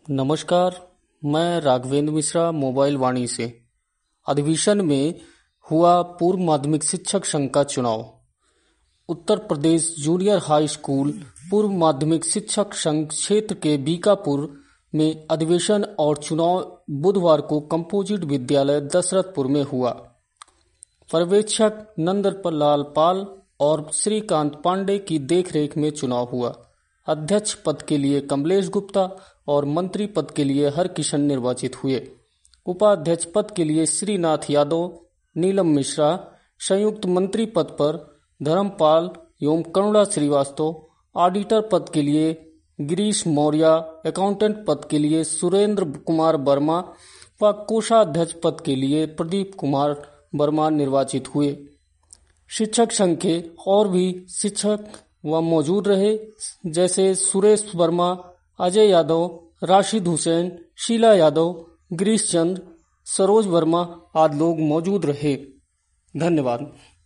नमस्कार। मैं राघवेंद्र मिश्रा मोबाइल वाणी से। अधिवेशन में हुआ पूर्व माध्यमिक शिक्षक संघ का चुनाव। Uttar Pradesh junior high school पूर्व माध्यमिक शिक्षक संघ क्षेत्र के बीकापुर में अधिवेशन और चुनाव बुधवार को कंपोजिट विद्यालय दशरथपुर में हुआ। पर्यवेक्षक नंदलाल पाल और श्रीकांत पांडे की देखरेख में चुनाव हुआ। अध्यक्ष पद के लिए कमलेश गुप्ता और मंत्री पद के लिए हरकिशन निर्वाचित हुए। उपाध्यक्ष पद के लिए श्रीनाथ यादव, नीलम मिश्रा, संयुक्त मंत्री पद पर धर्मपाल एवं करुणा श्रीवास्तव, ऑडिटर पद के लिए गिरीश मौर्य, अकाउंटेंट पद के लिए सुरेंद्र कुमार वर्मा व कोषाध्यक्ष पद के लिए प्रदीप कुमार वर्मा निर्वाचित हुए। शिक्षक संघ के और भी शिक्षक व मौजूद रहे, जैसे सुरेश वर्मा, अजय यादव, राशिद हुसैन, शीला यादव, गिरीश चंद्र, सरोज वर्मा आदि लोग मौजूद रहे। धन्यवाद।